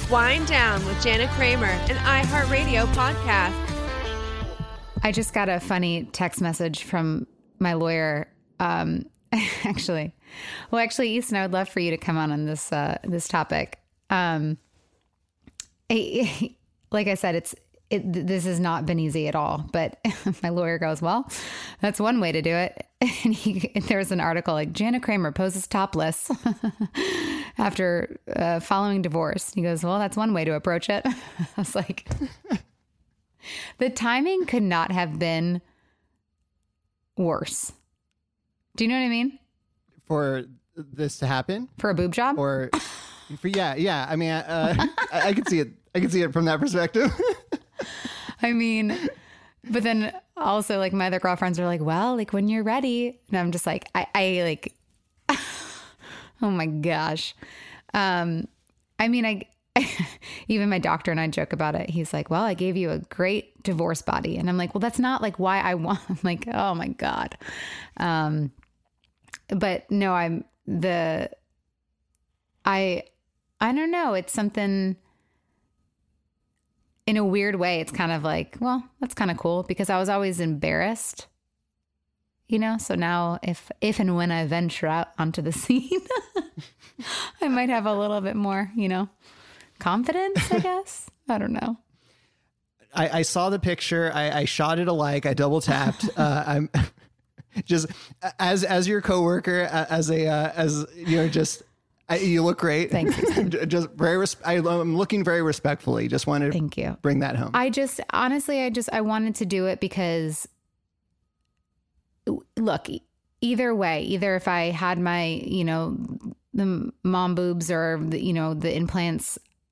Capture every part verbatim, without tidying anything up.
Wind Down with Jana Kramer, an iHeartRadio podcast. I just got a funny text message from my lawyer. Um, actually, well, actually, Easton, I would love for you to come on on this uh, this topic. Um, I, like I said, it's it, this has not been easy at all. But my lawyer goes, "Well, that's one way to do it." And he, there was an article like Jana Kramer poses topless after uh, following divorce. He goes, "Well, that's one way to approach it." I was like, the timing could not have been worse. Do you know what I mean? For this to happen? For a boob job? Or, for, yeah, yeah. I mean, uh, I, I can see it. I can see it from that perspective. I mean, but then also like my other girlfriends are like, well, like when you're ready. And I'm just like, I, I like, oh my gosh. Um, I mean, I, even my doctor and I joke about it. He's like, well, I gave you a great divorce body. And I'm like, well, that's not like why I want, I'm like, oh my God. Um, but no, I'm the, I, I don't know. It's something in a weird way. It's kind of like, well, that's kind of cool because I was always embarrassed, you know? So now if, if and when I venture out onto the scene, I might have a little bit more, you know, confidence, I guess. I don't know. I, I saw the picture. I, I shot it alike. I double tapped. Uh, I'm just as as your coworker, as a uh, as you know, just I, you look great. Thanks. Just very. Res- I, I'm looking very respectfully. Just wanted to Thank you. bring that home. I just honestly, I just I wanted to do it because look, either way, either if I had my you know the mom boobs or the, you know the implants.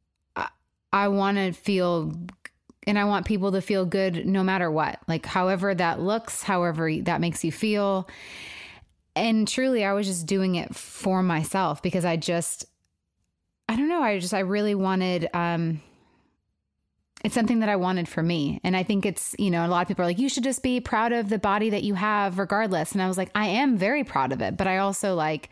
I want to feel, and I want people to feel good no matter what, like however that looks, however that makes you feel. And truly, I was just doing it for myself because I just, I don't know. I just, I really wanted, um, it's something that I wanted for me. And I think it's, you know, a lot of people are like, you should just be proud of the body that you have regardless. And I was like, I am very proud of it, but I also like,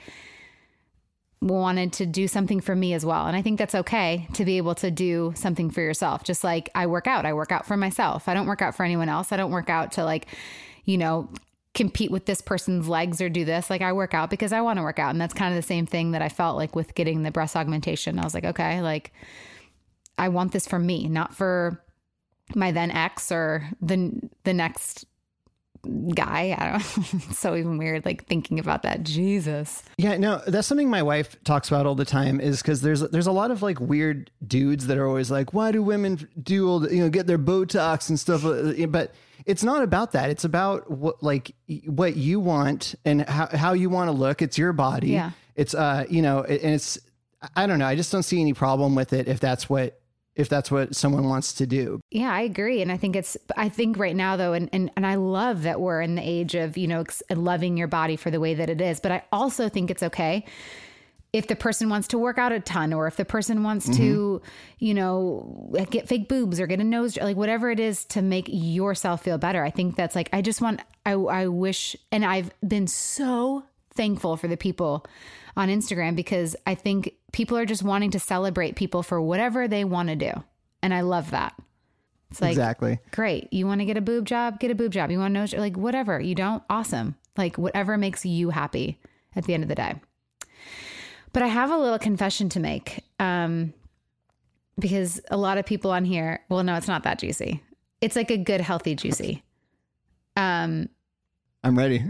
wanted to do something for me as well. And I think that's okay to be able to do something for yourself. Just like I work out, I work out for myself. I don't work out for anyone else. I don't work out to like, you know, compete with this person's legs or do this. Like I work out because I want to work out. And that's kind of the same thing that I felt like with getting the breast augmentation. I was like, okay, like I want this for me, not for my then ex or the, the next guy. I don't know. It's so even weird, like thinking about that. Jesus. Yeah, no, that's something my wife talks about all the time is because there's there's a lot of like weird dudes that are always like, why do women do all the, you know, get their Botox and stuff? But it's not about that. It's about what like what you want and how, how you want to look. It's your body. Yeah. It's uh, you know, and it's I don't know. I just don't see any problem with it if that's what if that's what someone wants to do. Yeah, I agree. And I think it's, I think right now though, and, and, and I love that we're in the age of, you know, ex- loving your body for the way that it is. But I also think it's okay if the person wants to work out a ton, or if the person wants mm-hmm. to, you know, get fake boobs or get a nose, like whatever it is to make yourself feel better. I think that's like, I just want, I, I wish, and I've been so thankful for the people on Instagram because I think people are just wanting to celebrate people for whatever they want to do. And I love that. It's like, exactly. Great. You want to get a boob job? Get a boob job. You want to know, like whatever. You don't? Awesome. Like whatever makes you happy at the end of the day. But I have a little confession to make um, because a lot of people on here, well, no, it's not that juicy. It's like a good, healthy, juicy. Um, I'm ready.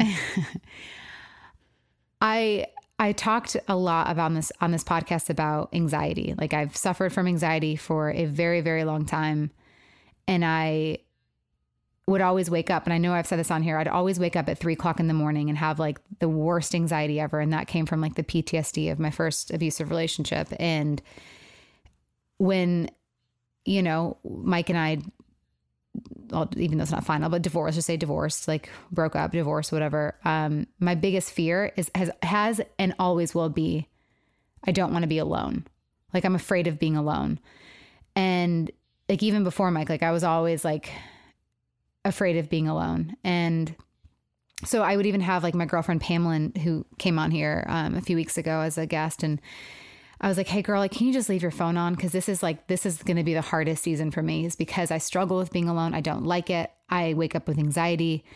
I I talked a lot about this on this podcast about anxiety. Like I've suffered from anxiety for a very, very long time. And I would always wake up, and I know I've said this on here, I'd always wake up at three o'clock in the morning and have like the worst anxiety ever. And that came from like the P T S D of my first abusive relationship. And when, you know, Mike and I, well, even though it's not final, but divorce, just say divorced, like broke up, divorce, whatever. Um, my biggest fear is, has, has, and always will be, I don't want to be alone. Like I'm afraid of being alone. And like, even before Mike, like I was always like afraid of being alone. And so I would even have like my girlfriend Pamela, who came on here um, a few weeks ago as a guest. And I was like, hey girl, like, can you just leave your phone on? Cause this is like, this is going to be the hardest season for me, is because I struggle with being alone. I don't like it. I wake up with anxiety.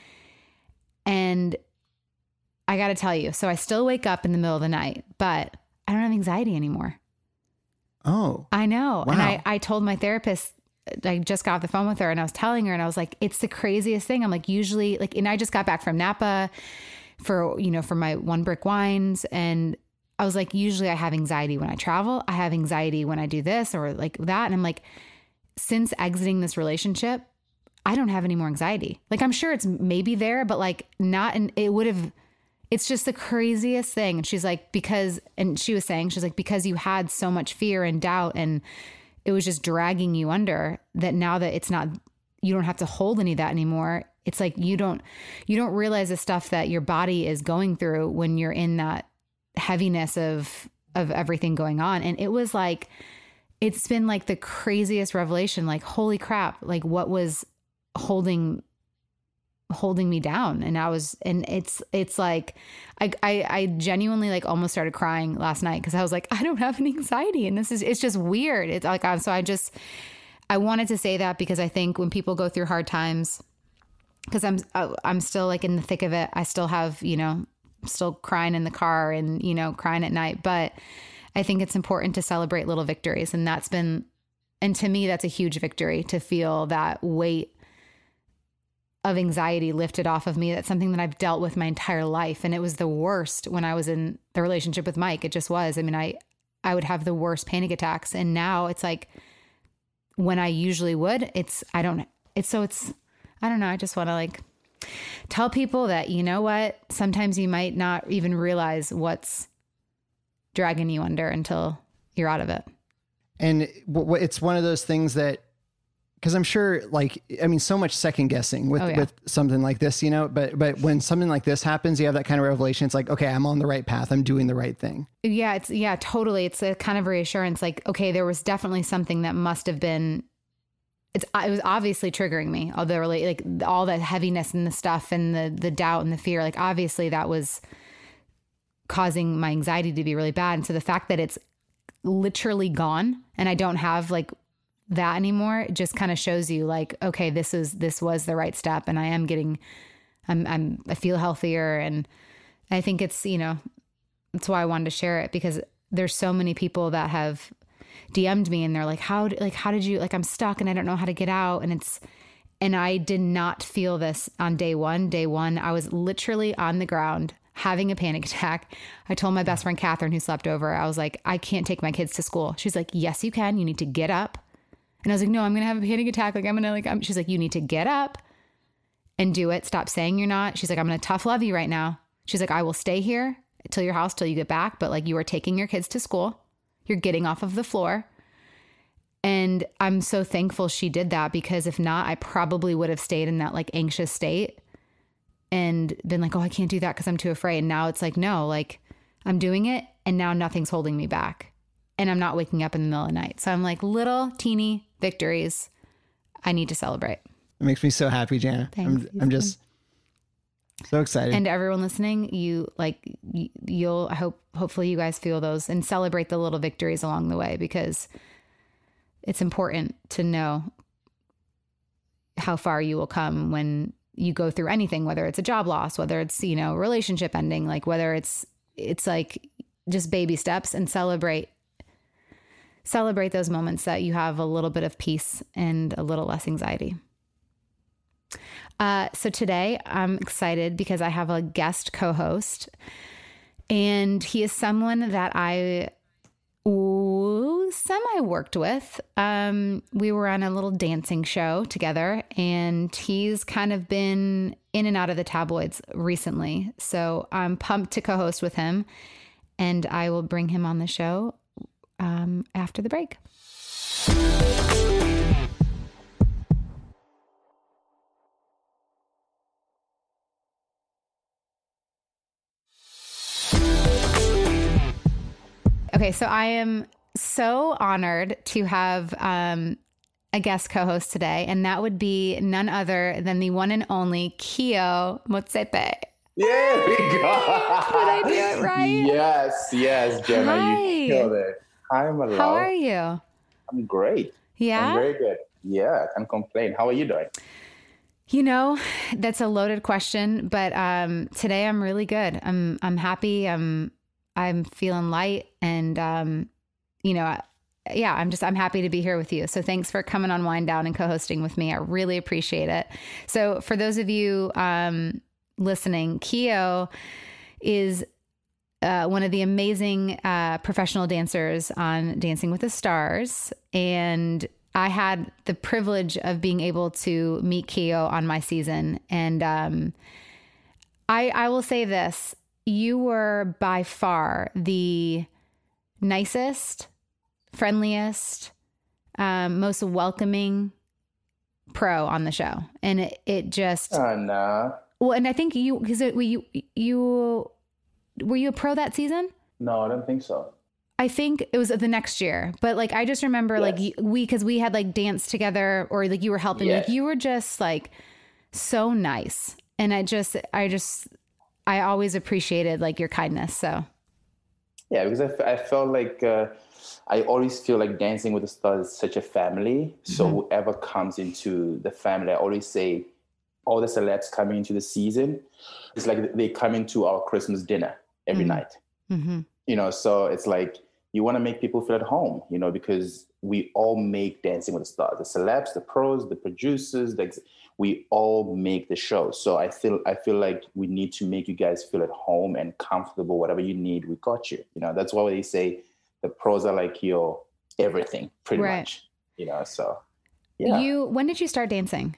And I got to tell you, so I still wake up in the middle of the night, but I don't have anxiety anymore. Oh, I know. Wow. And I, I told my therapist, I just got off the phone with her and I was telling her, and I was like, it's the craziest thing. I'm like, usually like, and I just got back from Napa for, you know, for my One Brick Wines. And I was like, usually I have anxiety when I travel. I have anxiety when I do this or like that. And I'm like, since exiting this relationship, I don't have any more anxiety. Like, I'm sure it's maybe there, but like not, and it would have, it's just the craziest thing. And she's like, because, and she was saying, she's like, because you had so much fear and doubt and it was just dragging you under, that now that it's not, you don't have to hold any of that anymore. It's like, you don't, you don't realize the stuff that your body is going through when you're in that heaviness of, of everything going on. And it was like, it's been like the craziest revelation, like, holy crap, like what was holding holding me down. And I was, and it's, it's like, I, I, I genuinely like almost started crying last night. Cause I was like, I don't have any anxiety. And this is, it's just weird. It's like, I'm, so I just, I wanted to say that because I think when people go through hard times, cause I'm, I'm still like in the thick of it. I still have, you know, still crying in the car and, you know, crying at night, but I think it's important to celebrate little victories. And that's been, and to me, that's a huge victory to feel that weight of anxiety lifted off of me. That's something that I've dealt with my entire life. And it was the worst when I was in the relationship with Mike. It just was. I mean, I, I would have the worst panic attacks. And now it's like when I usually would, it's, I don't, it's so it's, I don't know. I just want to like tell people that, you know what, sometimes you might not even realize what's dragging you under until you're out of it. And it's one of those things that, because I'm sure, like, I mean, so much second guessing with, oh, yeah. with something like this, you know, but, but when something like this happens, you have that kind of revelation. It's like, okay, I'm on the right path. I'm doing the right thing. Yeah. It's, yeah, totally. It's a kind of reassurance. Like, okay, there was definitely something that must have been, it's, it was obviously triggering me. All the really, like all the heaviness and the stuff and the, the doubt and the fear, like obviously that was causing my anxiety to be really bad. And so the fact that it's literally gone and I don't have like that anymore, it just kind of shows you like, okay, this is, this was the right step. And I am getting, I'm, I'm, I feel healthier. And I think it's, you know, that's why I wanted to share it, because there's so many people that have D M'd me and they're like, how, like, how did you, like, I'm stuck and I don't know how to get out. And it's, and I did not feel this on day one. Day one, I was literally on the ground having a panic attack. I told my best friend, Catherine, who slept over, I was like, I can't take my kids to school. She's like, yes, you can. You need to get up. And I was like, no, I'm going to have a panic attack. Like, I'm going to like, I'm, she's like, you need to get up and do it. Stop saying you're not. She's like, I'm going to tough love you right now. She's like, I will stay here till your house, till you get back. But like, you are taking your kids to school. You're getting off of the floor. And I'm so thankful she did that, because if not, I probably would have stayed in that like anxious state and been like, oh, I can't do that because I'm too afraid. And now it's like, no, like I'm doing it. And now nothing's holding me back. And I'm not waking up in the middle of the night. So I'm like, little teeny victories I need to celebrate. It makes me so happy, Jana. Thanks. I'm, I'm just so excited. And to everyone listening, you like, you'll, I hope, hopefully you guys feel those and celebrate the little victories along the way, because it's important to know how far you will come when you go through anything, whether it's a job loss, whether it's, you know, relationship ending, like whether it's, it's like just baby steps, and celebrate Celebrate those moments that you have a little bit of peace and a little less anxiety. Uh, so today I'm excited because I have a guest co-host, and he is someone that I ooh, semi worked with. Um, we were on a little dancing show together, and he's kind of been in and out of the tabloids recently. So I'm pumped to co-host with him, and I will bring him on the show Um, after the break. Okay, so I am so honored to have um, a guest co-host today, and that would be none other than the one and only Kio Motsepe. There we go. Did I do it right? Yes, yes, Jenna, Hi. you killed it. Hi, How are Malal. you? I'm great. I'm Yeah? very good. Yeah, I can't complain. How are you doing? You know, that's a loaded question, but um, today I'm really good. I'm I'm happy. I'm I'm feeling light, and um, you know, I- yeah, I'm just I'm happy to be here with you. So thanks for coming on Wind Down and co-hosting with me. I really appreciate it. So for those of you um, listening, Keo is uh, one of the amazing uh, professional dancers on Dancing with the Stars, and I had the privilege of being able to meet Keo on my season. And um, I, I will say this: you were by far the nicest, friendliest, um, most welcoming pro on the show, and it, it just Uh, nah. well. And I think you because you you were you a pro that season? No, I don't think so. I think it was the next year, but like I just remember like Yes. y- we because we had like danced together, or like you were helping me. Like Yes. you were just like so nice, and I just I just I always appreciated like your kindness. So Yeah, because I, f- I felt like uh, I always feel like Dancing with the Stars is such a family. So Mhm. whoever comes into the family, I always say all the celebs coming into the season, it's like they come into our Christmas dinner every Mhm. night. Mm-hmm. You know, so it's like you want to make people feel at home, you know, because we all make Dancing with the Stars, the celebs, the pros, the producers, the ex- we all make the show. So I feel I feel like we need to make you guys feel at home and comfortable. Whatever you need, we got you. You know, that's why they say the pros are like your everything, pretty Right. much. You know, so yeah. You when did you start dancing?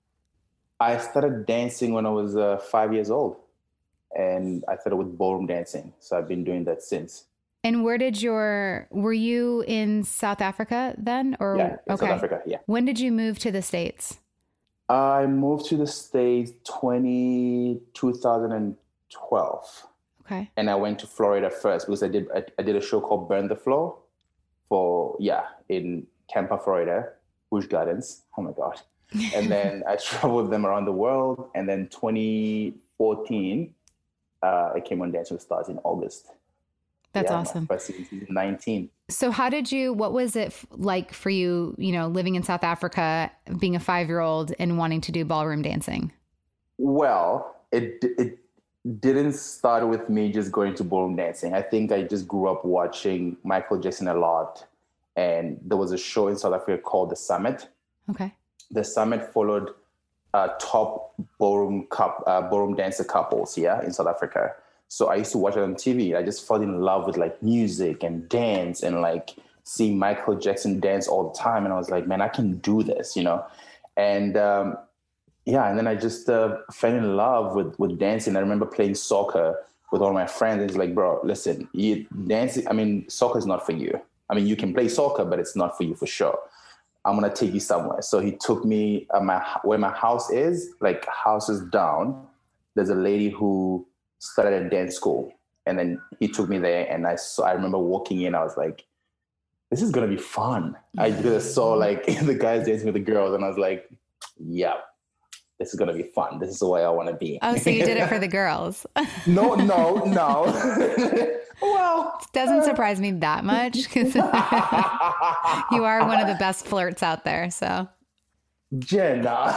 I started dancing when I was uh, five years old, and I started with ballroom dancing. So I've been doing that since. And where did your were you in South Africa then, or Yeah, in okay? South Africa. Yeah. When did you move to the States? I moved to the States twenty, two thousand twelve, Okay. and I went to Florida first because I did I, I did a show called Burn the Floor for yeah in Tampa, Florida, Busch Gardens. Oh my god! And then I traveled them around the world, and then twenty fourteen, uh, I came on Dancing with Stars in August. That's Yeah, awesome. my first season, season nineteen. So how did you, what was it f- like for you, you know, living in South Africa, being a five-year-old and wanting to do ballroom dancing? Well, it it didn't start with me just going to ballroom dancing. I think I just grew up watching Michael Jackson a lot, and there was a show in South Africa called The Summit. Okay. The Summit followed uh, top ballroom cup uh, ballroom dancer couples, yeah, in South Africa. So I used to watch it on T V. I just fell in love with like music and dance and like seeing Michael Jackson dance all the time. And I was like, man, I can do this, you know. And um, yeah, and then I just uh, fell in love with with dancing. I remember playing soccer with all my friends. It's like, bro, listen, you dancing. I mean, soccer is not for you. I mean, you can play soccer, but it's not for you for sure. I'm gonna take you somewhere. So he took me uh, my where my house is, like houses down. There's a lady who started a dance school, and then he took me there. And I saw. I remember walking in. I was like, this is gonna be fun. I just saw like the guys dancing with the girls, and I was like, yeah, this is gonna be fun. This is the way I want to be. Oh, so you did it for the girls. No, no, no. Well, Doesn't surprise me that much because you are one of the best flirts out there. So Jenna.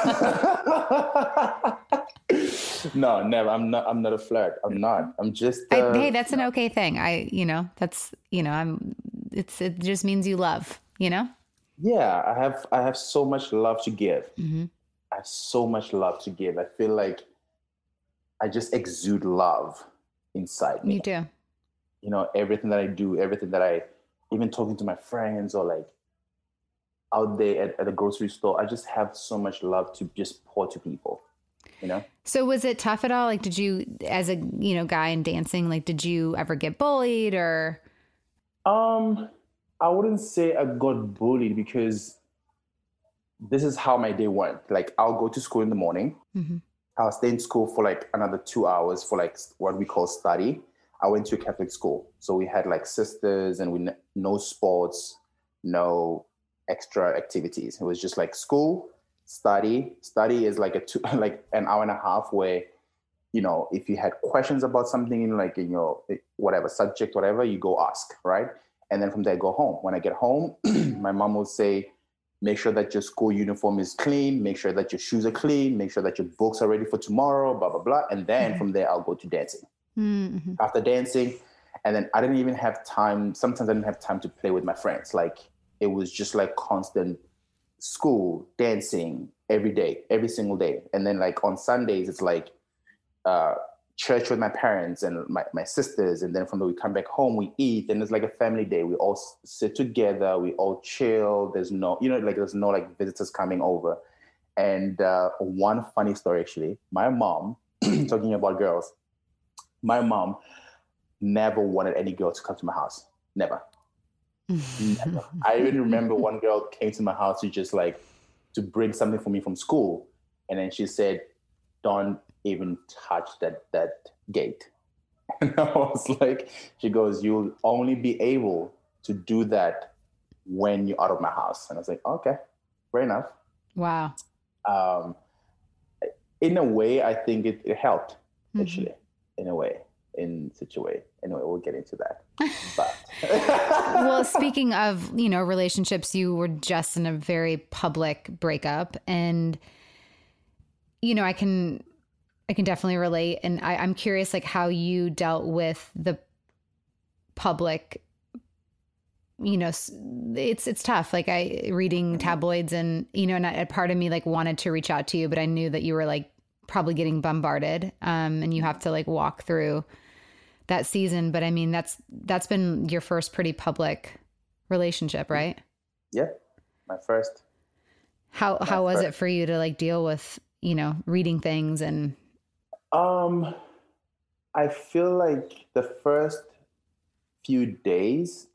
No, never. I'm not. I'm not a flirt. I'm not. I'm just. Uh, I, hey, that's an okay thing. I, you know, that's, you know, I'm, it's, it just means you love, you know? yeah, I have. I have so much love to give. Mm-hmm. I have so much love to give. I feel like I just exude love inside me. You do. You know, everything that I do, everything that I, even talking to my friends or like out there at, at the grocery store, I just have so much love to just pour to people. You know. So was it tough at all? Like, did you, as a, you know, guy in dancing, like, did you ever get bullied or? Um, I wouldn't say I got bullied because this is how my day went. Like, I'll go to school in the morning. Mm-hmm. I'll stay in school for like another two hours for like what we call study. I went to a Catholic school. So we had like sisters and we no sports, no extra activities. It was just like school, study. Study is like a two, like an hour and a half where, you know, if you had questions about something in like in your whatever subject, whatever, you go ask, right? And then from there, I go home. When I get home, my mom will say, make sure that your school uniform is clean, make sure that your shoes are clean, make sure that your books are ready for tomorrow, blah, blah, blah. And then mm-hmm. from there, I'll go to dancing. Mm-hmm. After dancing, and then I didn't even have time. Sometimes I didn't have time to play with my friends. Like it was just like constant school, dancing every day, every single day. And then like on Sundays, it's like uh, church with my parents and my, my sisters. And then from there, we come back home, we eat, and it's like a family day. We all sit together, we all chill. There's no, you know, like there's no like visitors coming over. And uh, one funny story, actually, my mom, talking about girls, my mom never wanted any girl to come to my house. Never. Never. I even remember one girl came to my house to just like, to bring something for me from school. And then she said, don't even touch that that gate. And I was like, she goes, you'll only be able to do that when you're out of my house. And I was like, okay, fair enough. Wow. Um, in a way, I think it, it helped, actually, mm-hmm. in a way, in such a way. Anyway, we'll get into that. But well, speaking of, you know, relationships, you were just in a very public breakup, and, you know, I can, I can definitely relate. And I, I'm curious, like, how you dealt with the public, you know, it's, it's tough. Like I reading tabloids and, you know, and a part of me like wanted to reach out to you, but I knew that you were like probably getting bombarded. Um, and you have to like walk through that season. But I mean, that's, that's been your first pretty public relationship, right? Yeah. My first. How, my how was first. It for you to like deal with, you know, reading things and, Um, I feel like the first few days,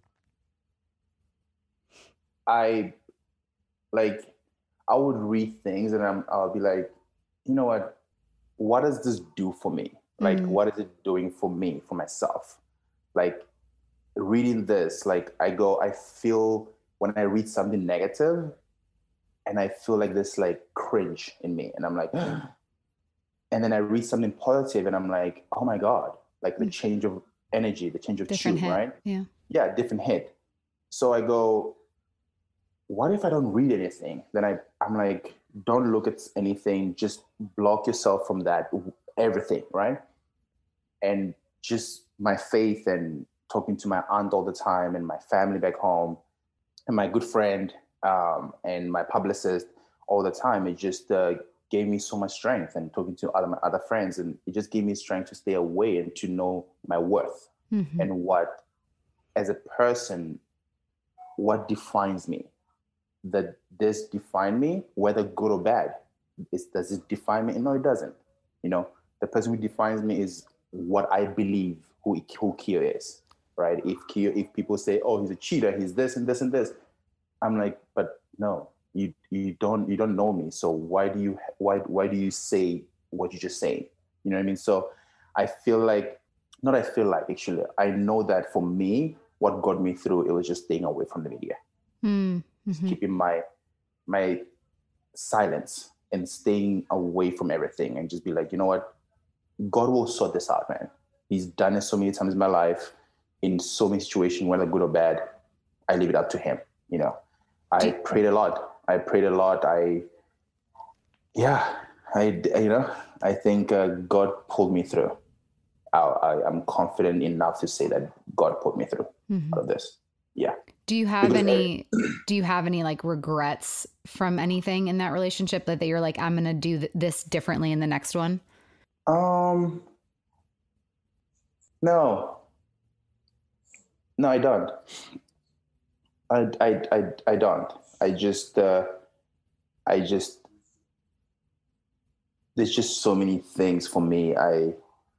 I like, I would read things and I'm, I'll be like, you know what, what does this do for me? Like, mm. what is it doing for me, for myself? Like reading this, like I go, I feel when I read something negative and I feel like this like cringe in me. And I'm like, and then I read something positive and I'm like, oh my God, like the change of energy, the change of different tune, right? Yeah. Yeah, different hit. So I go, what if I don't read anything? Then I, I'm like, don't look at anything, just block yourself from that, everything, right? And just my faith and talking to my aunt all the time and my family back home and my good friend um, and my publicist all the time, it just uh, gave me so much strength, and talking to other my other friends, and it just gave me strength to stay away and to know my worth mm-hmm. and what, as a person, what defines me. That this define me, whether good or bad. It's, does it define me? No, it doesn't. You know, the person who defines me is what I believe who who Keo is, right? If Keo, if people say, oh, he's a cheater, he's this and this and this, I'm like, but no. You you don't you don't know me, so why do you why why do you say what you just say? You know what I mean? So I feel like not I feel like actually I know that for me, what got me through, it was just staying away from the media, mm-hmm. just keeping my my silence and staying away from everything, and just be like, you know what, God will sort this out, man. He's done it so many times in my life, in so many situations, whether good or bad. I leave it up to Him. You know, I prayed a lot. I prayed a lot. I, yeah, I, you know, I think uh, God pulled me through. I, I, I'm confident enough to say that God pulled me through mm-hmm. out of this. Yeah. Do you have because any, I, do you have any like regrets from anything in that relationship that, that you're like, I'm going to do th- this differently in the next one? Um, no, no, I don't. I, I, I, I don't. I just, uh, I just, there's just so many things for me. I,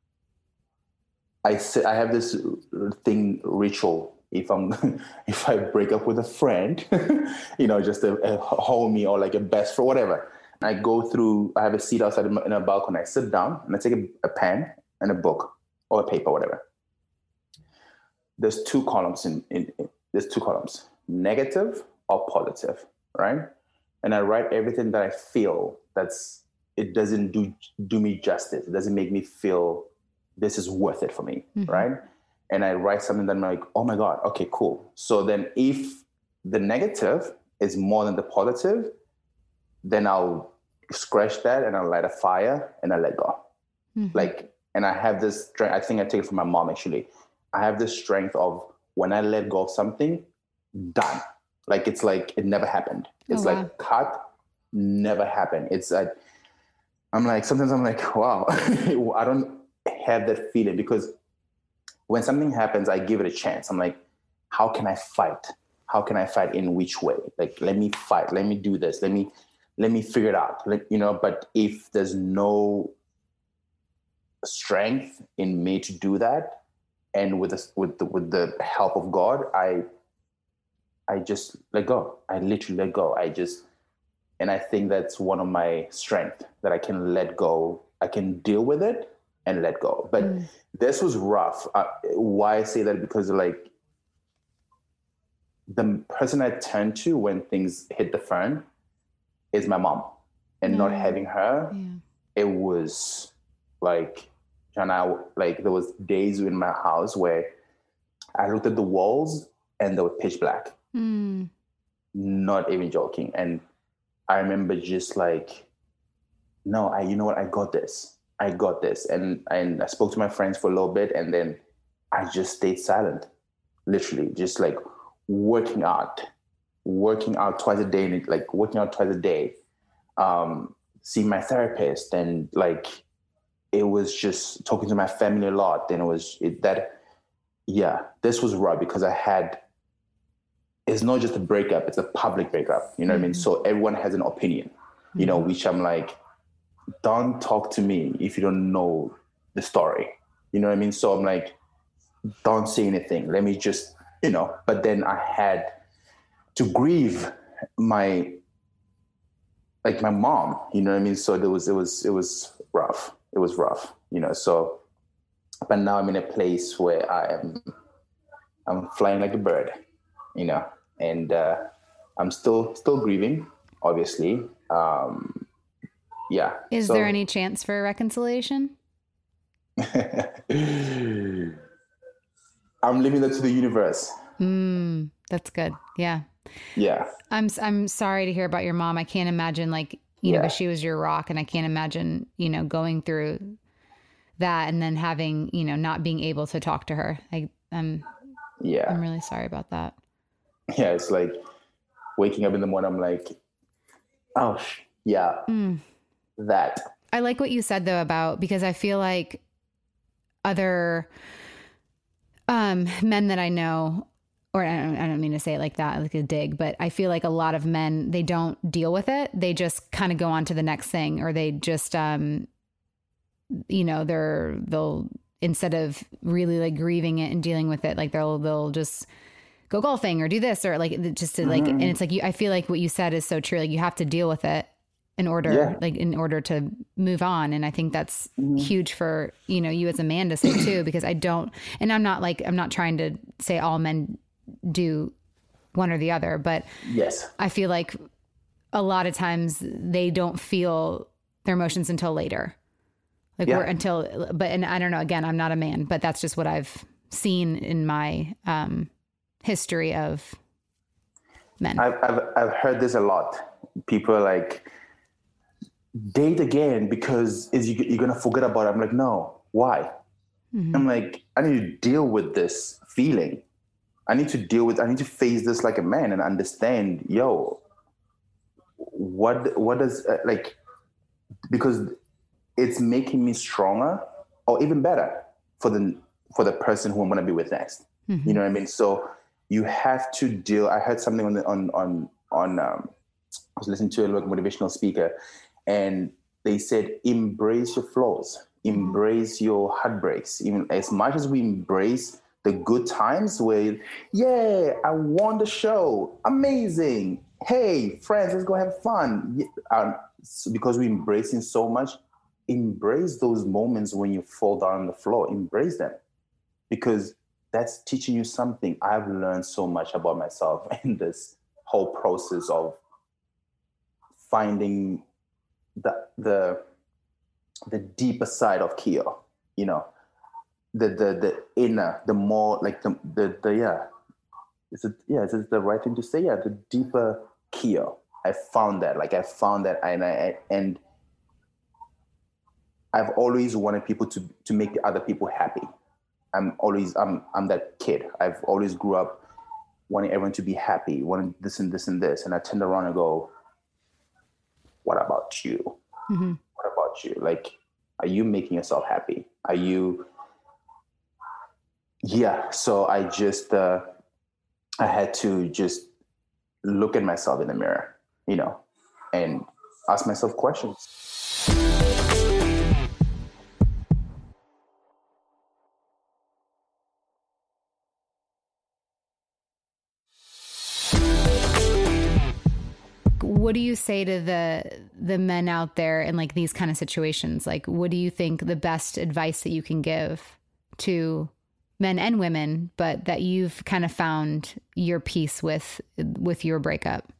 I say, I have this thing, ritual. If I'm, if I break up with a friend, you know, just a, a homie or like a best friend, whatever. I go through, I have a seat outside in a balcony. I sit down and I take a, a pen and a book or a paper, whatever. There's two columns in, in, in there's two columns, negative or positive, right? And I write everything that I feel that's, it doesn't do do me justice. It doesn't make me feel this is worth it for me, mm-hmm. right? and I write something that I'm like, oh my God, okay, cool. So then if the negative is more than the positive, then I'll scratch that and I'll light a fire and I let go. Mm-hmm. Like, and I have this strength, I think I take it from my mom actually. I have this strength of when I let go of something, done. Like, it's like, it never happened. It's oh, wow. like cut, never happened. It's like, I'm like, sometimes I'm like, wow, I don't have that feeling, because when something happens, I give it a chance. I'm like, how can I fight? How can I fight in which way? Like, let me fight. Let me do this. Let me, let me figure it out. Like, you know, but if there's no strength in me to do that, and with the, with the, with the help of God, I, I just let go. I literally let go. I just, and I think that's one of my strengths, that I can let go. I can deal with it and let go. But mm. this was rough. Uh, why I say that? Because like the person I turn to when things hit the fan is my mom, and mm. not having her, yeah. it was like, and I, like there was days in my house where I looked at the walls and they were pitch black. Mm. Not even joking. And I remember just like, no, I, you know what? I got this. I got this. And, and I spoke to my friends for a little bit, and then I just stayed silent, literally just like working out, working out twice a day, like working out twice a day, um, seeing my therapist, and like, it was just talking to my family a lot. And it was it, that, yeah, this was rough because I had, it's not just a breakup, it's a public breakup. You know mm-hmm. what I mean? So everyone has an opinion, you mm-hmm. know, which I'm like, don't talk to me if you don't know the story. You know what I mean? So I'm like, don't say anything. Let me just, you know, but then I had to grieve my, like my mom, you know what I mean? So there was, it was, it was rough. It was rough, you know, so, but now I'm in a place where I am, I'm flying like a bird, you know, and uh, I'm still, still grieving, obviously. Um, yeah. Is so, there any chance for reconciliation? I'm leaving that to the universe. Mm, that's good. Yeah. Yeah. I'm, I'm sorry to hear about your mom. I can't imagine like, you know, yeah. but she was your rock. And I can't imagine, you know, going through that and then having, you know, not being able to talk to her. I, I'm, yeah, I'm really sorry about that. Yeah. It's like waking up in the morning. I'm like, oh yeah, mm. that. I like what you said though about, because I feel like other um, men that I know, or I don't, I don't mean to say it like that, like a dig, but I feel like a lot of men, they don't deal with it. They just kind of go on to the next thing, or they just, um, you know, they're, they'll, instead of really like grieving it and dealing with it, like they'll, they'll just go golfing or do this, or like, just to like, mm-hmm. and it's like, you, I feel like what you said is so true. Like you have to deal with it in order, yeah. like in order to move on. And I think that's mm-hmm. huge for, you know, you as a man to say too, because I don't, and I'm not like, I'm not trying to say all men do one or the other, but yes, I feel like a lot of times they don't feel their emotions until later. Like yeah. we're until, but, and I don't know, again, I'm not a man, but that's just what I've seen in my um, history of men. I've, I've, I've heard this a lot. People are like, date again because is you, you're going to forget about it. I'm like, no, why? Mm-hmm. I'm like, I need to deal with this feeling. I need to deal with, I need to face this like a man and understand, yo, what, what does, uh, like, because it's making me stronger or even better for the, for the person who I'm going to be with next. Mm-hmm. You know what I mean? So you have to deal. I heard something on the, on, on, on, um, I was listening to a like, motivational speaker, and they said, embrace your flaws, embrace mm-hmm. your heartbreaks. Even as much as we embrace the good times where, yeah, I won the show. Amazing. Hey, friends, let's go have fun. Um, so because we're embracing so much, embrace those moments when you fall down on the floor. Embrace them, because that's teaching you something. I've learned so much about myself in this whole process of finding the the the deeper side of Keo, you know. the the the inner, the more like the the, the yeah, is it yeah, is it the right thing to say? Yeah, the deeper Keo. I found that, like I found that, and I and I've always wanted people to to make the other people happy. I'm always I'm I'm that kid. I've always grew up wanting everyone to be happy, wanting this and this and this, and I turn around and go, "What about you? Mm-hmm. What about you? Like, are you making yourself happy? Are you?" Yeah. So I just uh, I had to just look at myself in the mirror, you know, and ask myself questions. What do you say to the the men out there in like these kind of situations? Like, what do you think the best advice that you can give to men and women, but that you've kind of found your peace with with your breakup?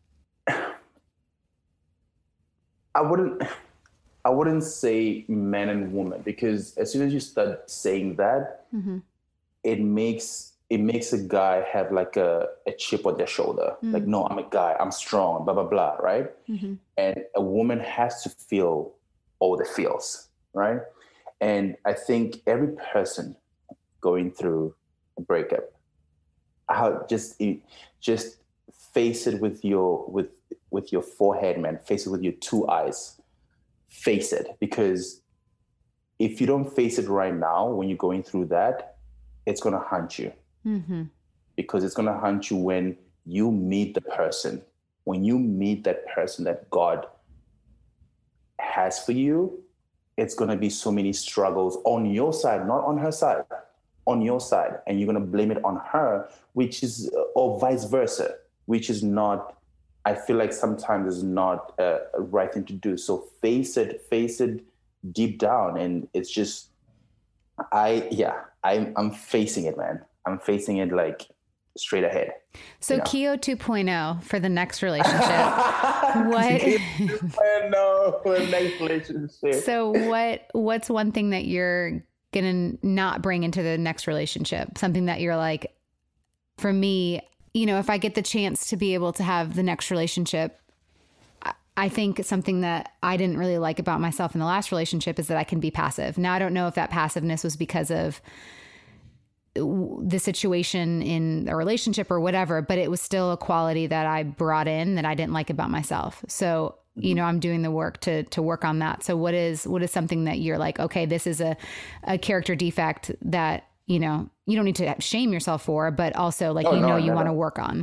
I wouldn't I wouldn't say men and women, because as soon as you start saying that, mm-hmm. it makes it makes a guy have like a, a chip on their shoulder. Mm. Like, no, I'm a guy, I'm strong, blah, blah, blah, right? Mm-hmm. And a woman has to feel all the feels, right? And I think every person going through a breakup, how just just face it with your with with your forehead, man. Face it with your two eyes. Face it, because if you don't face it right now, when you're going through that, it's gonna haunt you. Mm-hmm. Because it's gonna haunt you when you meet the person, when you meet that person that God has for you. It's gonna be so many struggles on your side, not on her side, on your side, and you're gonna blame it on her, which is, or vice versa, which is not. I feel like sometimes is not a, a right thing to do. So face it, face it deep down, and it's just, I yeah, I'm I'm facing it, man. I'm facing it like straight ahead. So you know? Keo two point oh for the next relationship. What? No, for the next relationship. So what? What's one thing that you're gonna not bring into the next relationship? Something that you're like, for me, you know, if I get the chance to be able to have the next relationship, I think something that I didn't really like about myself in the last relationship is that I can be passive. Now, I don't know if that passiveness was because of the situation in a relationship or whatever, but it was still a quality that I brought in that I didn't like about myself. So, mm-hmm. you know, I'm doing the work to, to work on that. So what is, what is something that you're like, okay, this is a, a character defect that, you know, you don't need to shame yourself for, but also like, oh, you no, know, you want to work on?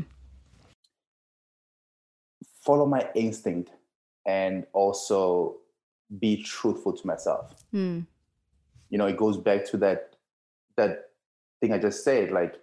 Follow my instinct and also be truthful to myself. Mm. You know, it goes back to that, that thing I just said, like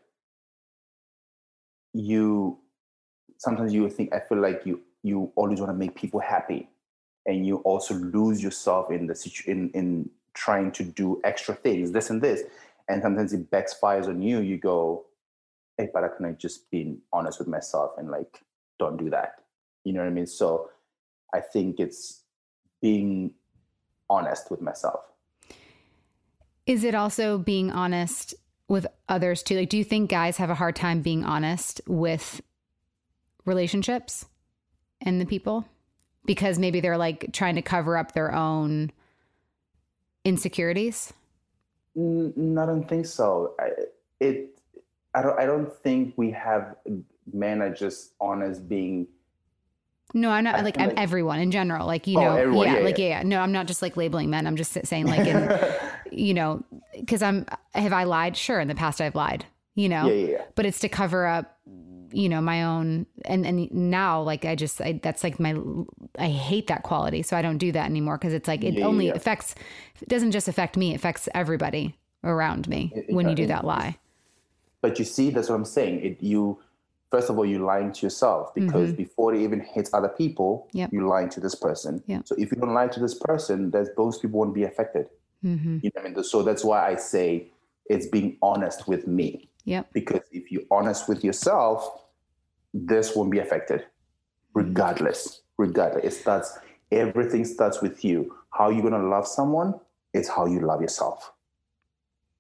you, sometimes you think, I feel like you, you always want to make people happy, and you also lose yourself in the situ- in, in trying to do extra things, this and this. And sometimes it backfires on you. You go, hey, but I can I just be honest with myself and like, don't do that. You know what I mean? So I think it's being honest with myself. Is it also being honest with others too? Like, do you think guys have a hard time being honest with relationships and the people? Because maybe they're like trying to cover up their own insecurities? Mm, I don't think so. I, it, I don't, I don't think we have, men are just honest being. No, I'm not like, I'm like, everyone in general, like, you oh, know, everyone, yeah, yeah, like, yeah. yeah, no, I'm not just like labeling men. I'm just saying like, in, you know, cause I'm, have I lied? Sure. In the past I've lied, you know, yeah, yeah, yeah. But it's to cover up, you know, my own, and, and now like, I just, I, that's like my, I hate that quality. So I don't do that anymore. Cause it's like, it yeah, only yeah. affects, it doesn't just affect me. It affects everybody around me it, when it, you do that lie. But you see, that's what I'm saying. It, you, first of all, you're lying to yourself, because mm-hmm. before it even hits other people, yep. you're lying to this person. Yep. So if you don't lie to this person, there's, those people won't be affected. Mm-hmm. You know what I mean? So that's why I say it's being honest with me. Yep. Because if you're honest with yourself, this won't be affected, regardless. Regardless, it starts. Everything starts with you. How you're gonna love someone is how you love yourself.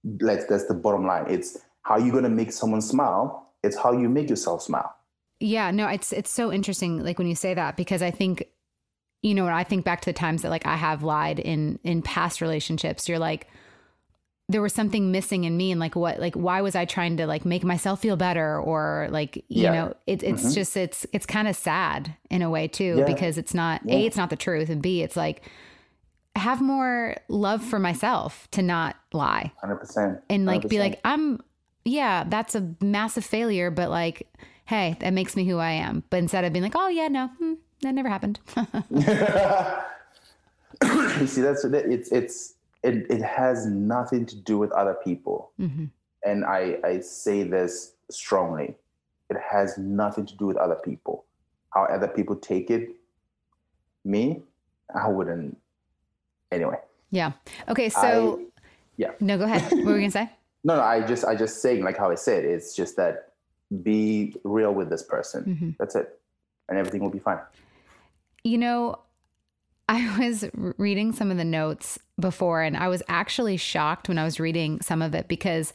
Like that's the bottom line. It's how you're gonna make someone smile. It's how you make yourself smile. Yeah, no, it's it's so interesting, like when you say that, because I think, you know, when I think back to the times that like I have lied in in past relationships, you're like, there was something missing in me, and like what, like why was I trying to like make myself feel better, or like you Yeah. know, it, it's Mhm. just it's it's kind of sad in a way too, Yeah. because it's not Yeah. A, it's not the truth, and B, it's like have more love for myself to not lie one hundred percent. and like be like, I'm, yeah, that's a massive failure, but like, hey, that makes me who I am. But instead of being like, oh yeah, no, hmm, that never happened. You see, that's it's it's it, it has nothing to do with other people. Mm-hmm. And I, I say this strongly. It has nothing to do with other people. How other people take it, me, I wouldn't. Anyway. Yeah. Okay. So, I, yeah. No, go ahead. What were you going to say? No, no, I just, I just saying like how I said, it's just that be real with this person. Mm-hmm. That's it. And everything will be fine. You know, I was reading some of the notes before, and I was actually shocked when I was reading some of it because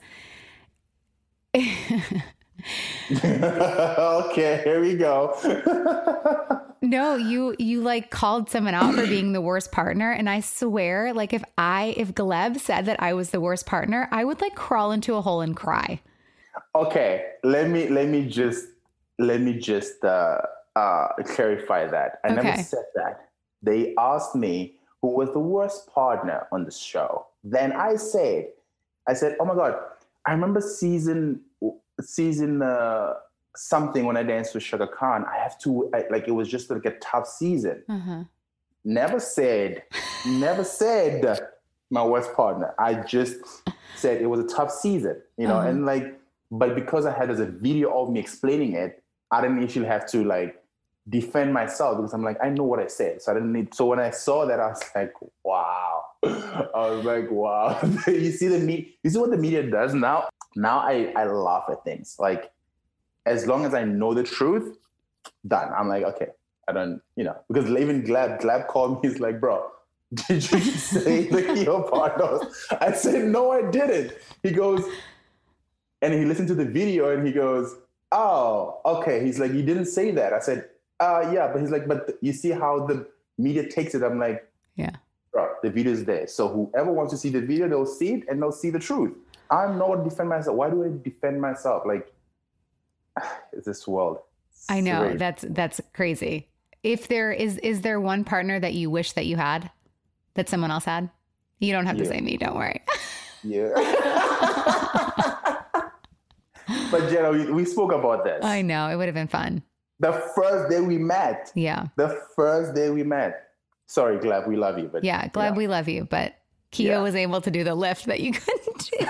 okay, here we go. no, you you like called someone out for being the worst partner, and I swear, like if I if Gleb said that I was the worst partner, I would like crawl into a hole and cry. Okay, let me let me just let me just uh, uh, clarify that. I Okay. never said that. They asked me who was the worst partner on the show. Then I said, I said, oh my God, I remember season season uh, something when I danced with Sugar Khan. I have to I, like it was just like a tough season. Uh-huh. Never said, never said my worst partner. I just said it was a tough season, you know, Uh-huh. and like, but because I had as a video of me explaining it, I didn't actually have to like defend myself because I'm like, I know what I said. So I didn't need, so when I saw that, I was like, wow. I was like, wow. You see the me, you see what the media does now? Now I, I laugh at things. Like, as long as I know the truth, done. I'm like, okay, I don't, you know, because even Glab, Glab called me, he's like, bro, did you say the your partners? I said, no, I didn't. He goes, and he listened to the video and he goes, oh, okay. He's like, you didn't say that. I said, uh, yeah, but he's like, but you see how the media takes it. I'm like, Yeah. bro, the video is there. So whoever wants to see the video, they'll see it and they'll see the truth. I'm not defend myself. Why do I defend myself? Like, it's this world. I know Great. that's that's crazy. If there is is there one partner that you wish that you had that someone else had? You don't have to Yeah. say me, don't worry. Yeah. But Jenna, we, we spoke about this. I know, it would have been fun. The first day we met. Yeah. The first day we met. Sorry, Glad, we love you. But Yeah, glad yeah. we love you, but Kia Yeah. was able to do the lift that you couldn't do.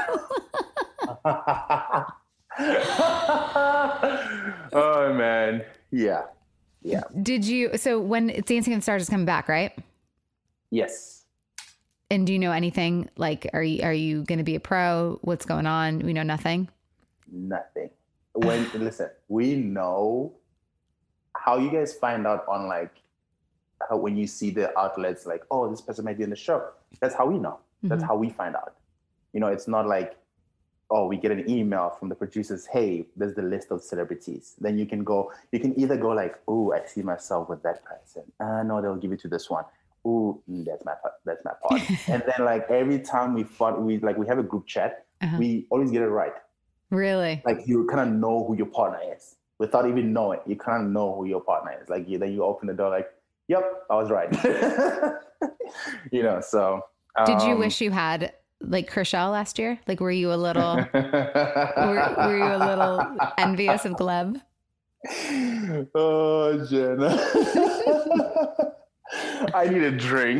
Oh man. Yeah. Yeah. Did you so when Dancing with the Stars is coming back, right? Yes. And do you know anything? Like are you are you gonna be a pro? What's going on? We know nothing. Nothing. When listen, we know how you guys find out on like how when you see the outlets like, oh, this person might be in the show. That's how we know. That's Mhm. how we find out. You know, it's not like, oh, we get an email from the producers, hey, there's the list of celebrities. Then you can go, you can either go like, oh, I see myself with that person. Uh, no, they'll give it to this one. Oh, that's my part. That's my part. And then like every time we fought, we like we have a group chat, Uh-huh. we always get it right. Really? Like you kind of know who your partner is without even knowing. You kind of know who your partner is. Like you, then you open the door like, yep, I was right. You know, so. Did you um, wish you had like Kershaw last year? Like were you a little were, were you a little envious of Gleb? Oh, Jenna. I need a drink.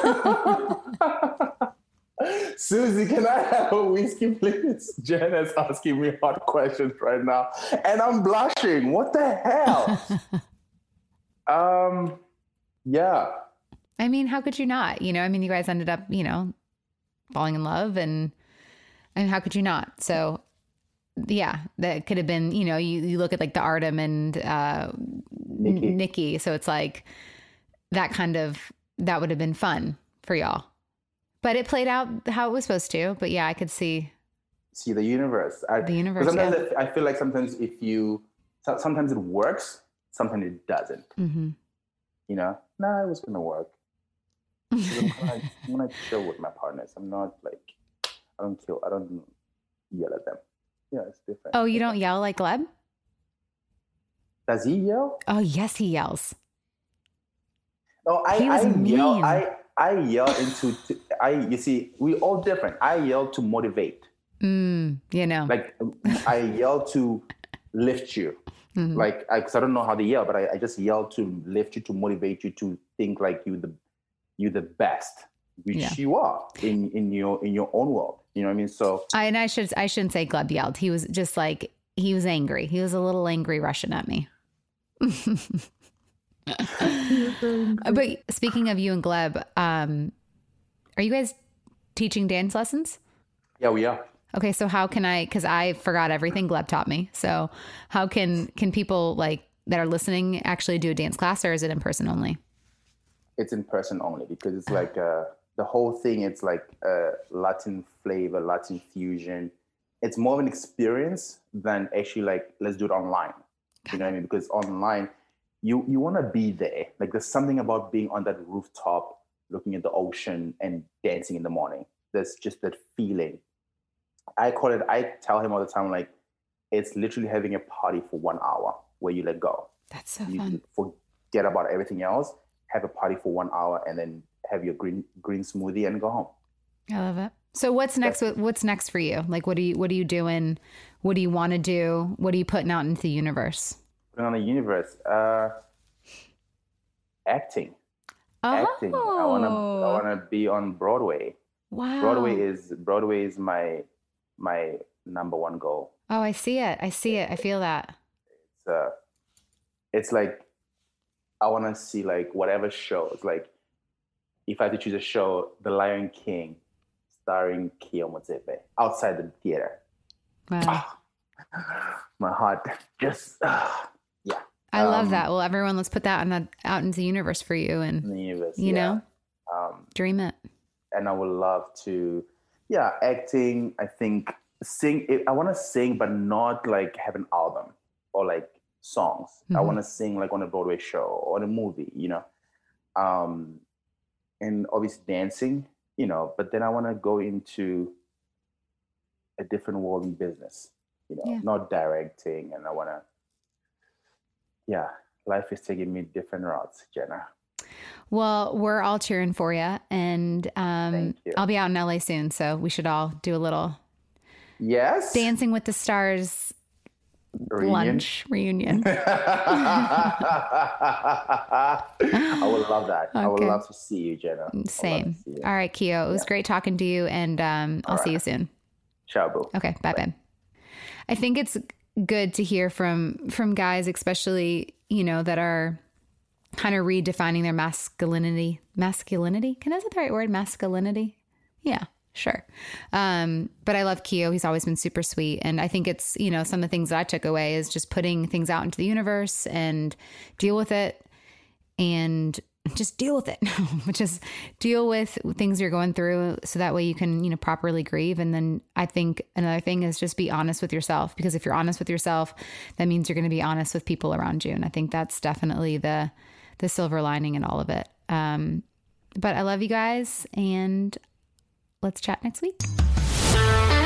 Susie, can I have a whiskey, please? Jenna's asking me hard questions right now, and I'm blushing. What the hell? um, yeah. I mean, how could you not? You know, I mean, you guys ended up, you know, falling in love, and and how could you not? So, yeah, that could have been, you know, you, you look at like the Artem and uh, Nikki. Nikki. So it's like that kind of, that would have been fun for y'all. But it played out how it was supposed to. But yeah, I could see see the universe. I, The universe, Sometimes yeah. I, I feel like sometimes if you, so- sometimes it works, sometimes it doesn't. Mm-hmm. You know, nah, it was gonna work. 'Cause I'm gonna, I'm gonna chill with my partners. I'm not like, I don't kill, I don't yell at them. Yeah, it's different. Oh, you don't yell like Gleb? Does he yell? Oh, yes, he yells. No, I, He was I yell. mean. I I yell into. I you see, we all different. I yell to motivate. Mm, you know. Like I yell to lift you. Mhm. Like I, 'cause I don't know how to yell, but I, I just yell to lift you, to motivate you, to think like you the you the best, which Yeah. you are in in your in your own world. You know what I mean? So I, and I should I shouldn't say Gleb yelled. He was just like he was angry. He was a little angry rushing at me. But speaking of you and Gleb, um, are you guys teaching dance lessons? yeah, we are. Okay, so how can I? Because I forgot everything Gleb taught me. So how can can people like that are listening actually do a dance class, or is it in person only? It's in person only because it's like uh, the whole thing. It's like a Latin flavor, Latin fusion. It's more of an experience than actually like let's do it online. You know what I mean? Because online, you you want to be there. Like there's something about being on that rooftop, looking at the ocean and dancing in the morning. There's just that feeling. I call it. I tell him all the time, like it's literally having a party for one hour where you let go. That's so You fun. forget about everything else. Have a party for one hour and then have your green green smoothie and go home. I love it. So what's next? What's next for you? Like, what do you what are you doing? What do you want to do? What are you putting out into the universe? Putting on the universe, uh, acting, Oh, acting. I wanna I wanna be on Broadway. wow. Broadway is Broadway is my my number one goal. Oh, I see it. I see it. I feel that. It's uh, it's like I want to see like whatever show. It's like if I had to choose a show, The Lion King, starring Kio Motsepe, outside the theater. Wow. My heart just uh, yeah. I love Um, that. Well, everyone, let's put that in the, out into the universe for you and, in the universe, you yeah. know, Um, dream it. and I would love to, yeah, acting. I think sing. I want to sing, but not like have an album or like songs. I Mhm. want to sing like on a Broadway show or a movie, you know. Um, and obviously dancing, you know. But then I want to go into a different world in business, you know, Yeah. not directing. And I want to, yeah, life is taking me different routes, Jenna. Well, we're all cheering for you. And um, Thank you. I'll be out in L A soon. So we should all do a little Yes. Dancing with the Stars Reunion? lunch reunion. I would love that. I would Okay. love to see you, Jenna. I would love to Same. see you. All right, Kio. It was great talking to you. And um, I'll see you soon. Ciao, boo. Okay. Bye, babe. I think it's good to hear from from guys, especially, you know, that are kind of redefining their masculinity. Masculinity? Can I say the right word? Masculinity? Yeah, sure. Um, but I love Kio. He's always been super sweet. And I think it's, you know, some of the things that I took away is just putting things out into the universe and deal with it and just deal with it. Just deal with things you're going through so that way you can, you know, properly grieve. And then I think another thing is just be honest with yourself, because if you're honest with yourself, that means you're going to be honest with people around you. And I think that's definitely the, the silver lining in all of it. Um, but I love you guys and let's chat next week.